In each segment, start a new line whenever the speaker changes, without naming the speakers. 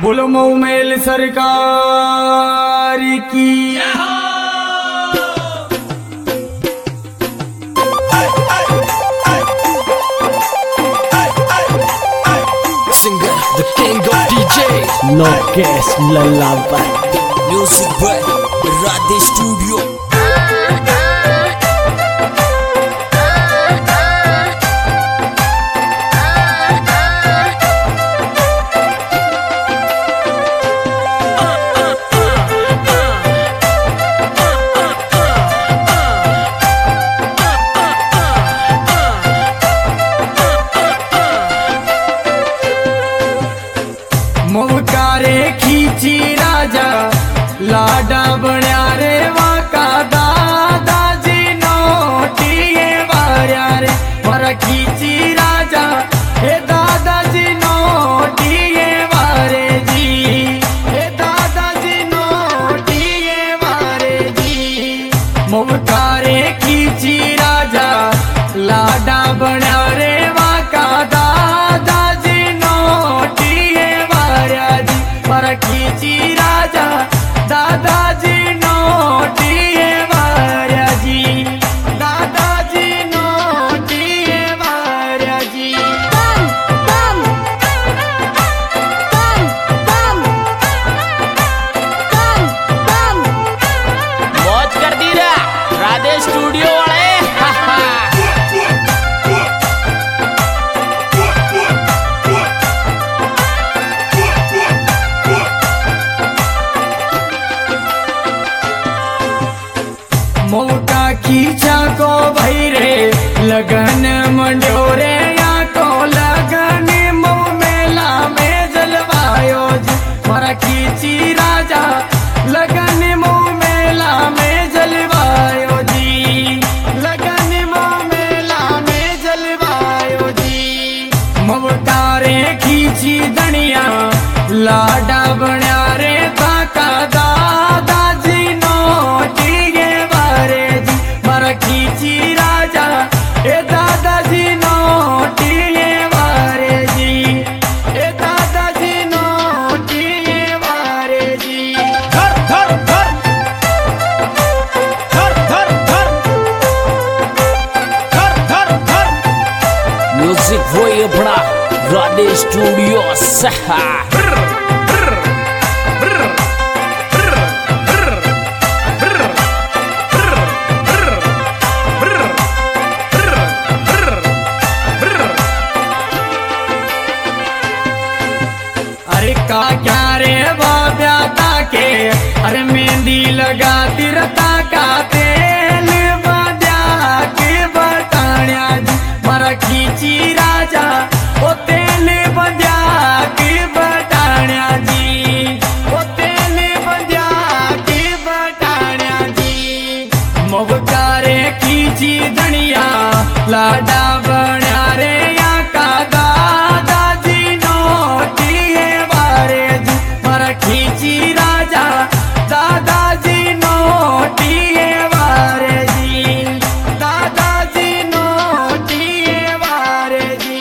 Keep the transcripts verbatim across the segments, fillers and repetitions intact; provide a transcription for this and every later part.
बोलो मोमेल सरकार की।
Singer, the king of D J,
Lokesh Lalaban.
music by Radhe Studio.
मोवकारे खींची राजा लाडा बण्या रे वाका दादाजी नोटिए वार्या रे मारा खींची राजा हे दादाजी नोटिए वारे जी हे दादाजी नोटिए वारे जी। मोवकारे खींची राजा लाडा बण्या रे वाका दादाजी नोटिए वार्या जी मारा खींची राजा दादाजी नोटिए वार्या जी दादाजी नोटिए वार्या जी।
Bum, bum, bum, bum, bum, bum.
मौज कर दी रा राधे स्टूडियो वाले। हा हा।
मोटा खींचा को भई रे लगन मंडोरे या को लगन मुँह मेला में जलवायो जी मारा खींची राजा लगन मुँह मेला में जलवायो जी लगन मुँह मेला में जलवायो जी। मोटारे खींची दनिया लाडा बण्या रे ताका दादाजी नोटिए वारे जी मारा खींची राजा ए दादाजी नोटिए वारे जी ए दादाजी नोटिए वारे जी।
धर धर धर धर धर धर धर धर धर
Music boy अपना Radhe Studio सहा।
अरे का क्या रे बाब्या ताके अरे मेहंदी लगा तिरता का तेल बद्या के बताण्या जी मारा खींची राजा ओ तेल बद्या के बताण्या जी ओ तेल बद्या के बताण्या जी। मोवकारे खींची धनिया लाडा बण्या रे या का दादाजी नोटिए वारे जी मारा खींची राजा दादाजी नोटिए वारे जी दादाजी नोटिए वारे जी।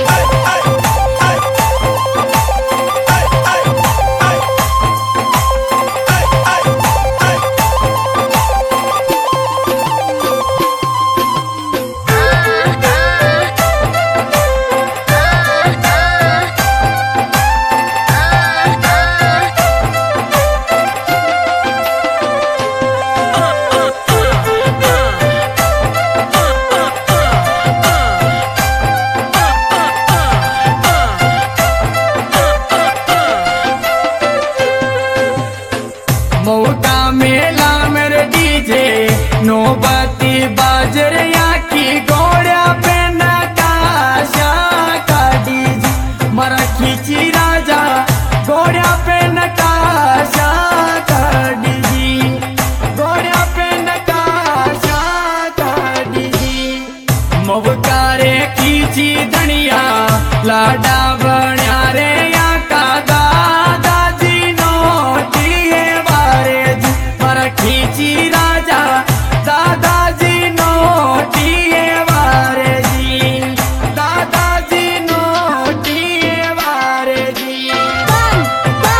मौका मेला मेरे डीजे नौबती बाजर या की घोड़ा पे नकाशा का डीजे मारा खींची राजा घोड़ा पे नकाशा का डीजे घोड़ा पे नकाशा का डीजे। मौकारे खींची धनिया लाडा बण्या रे या का दादाजी नोटिए वारे जी मारा खींची राजा दादाजी नोटिए वारे जी दादाजी नोटिए वारे जी।
Bum, bum.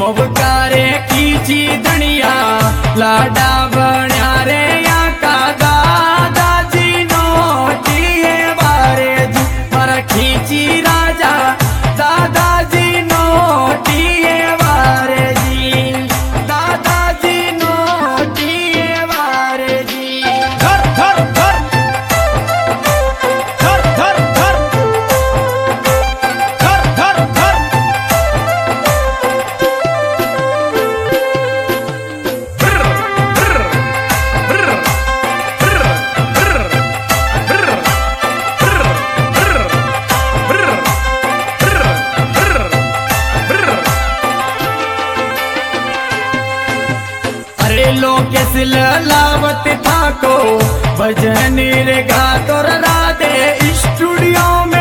मोवकारे खींची धनिया लाडा बण्या रे या का दादाजी नोटिए बारे जी मारा खींची राजा दादाजी नोटिए बारे जी दादाजी नोटिए बारे जी
धर धर धर धर धर धर धर धर धर
अरे लोकेश लावत था को भजन रे गा तोर राधे स्टूडियो में